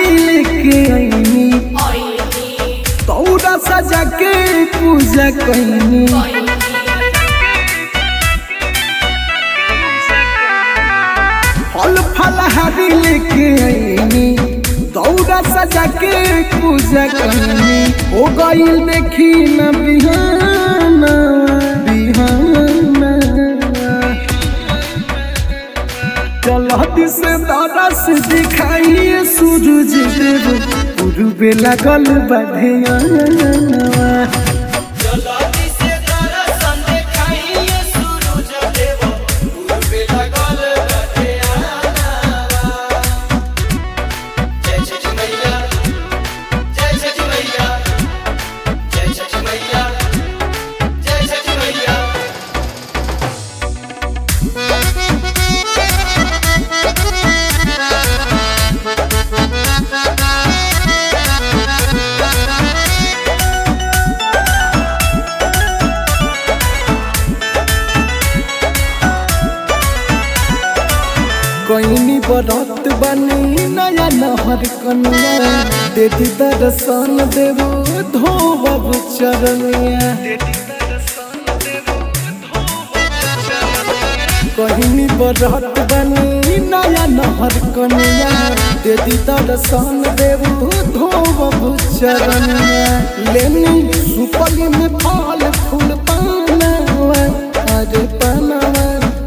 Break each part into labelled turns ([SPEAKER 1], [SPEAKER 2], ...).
[SPEAKER 1] लेके आईनी तौरा सजा के पूजा कईनी फल फलहारी लेके आईनी तौरा सजा के पूजा कईनी हो गई देखी न बिहाना बिहाना चलती से दरस दिखाइए सूरज देव पूर्वे लगल बढ़िया कईनी बरत बनी नया नहर कनिया देती दर्शन देवो धोबब चरनिया कईनी बरत बनी नया नहर कनिया देती दर्शन देवो धोबब चरनिया लेनी सुपली में फल फूल पानवा अरे पानवा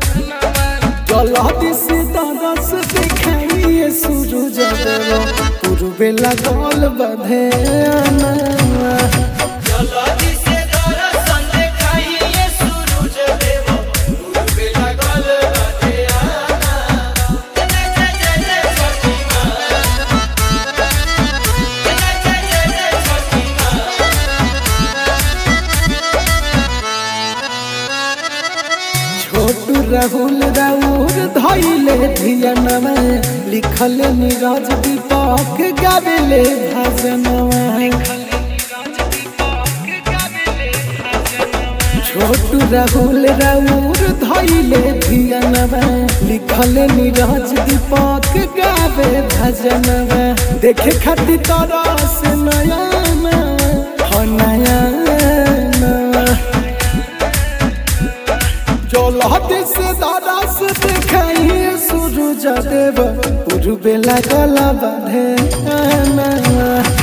[SPEAKER 1] चलती से दरस दिखाइए सूरज देव पूर्वे लगल बढ़िया छोटू राहुल राउर धैले धियनवा लिखल नीरज दीपक गावेले भजनवा छोटू राहुल राउर धैले धियनवा लिखल नीरज दीपक गावे भजनवा देखे खातिर तरस नया नया चलती से दरस दिखाइए सूरज देव पूर्वे लगल बढ़िया।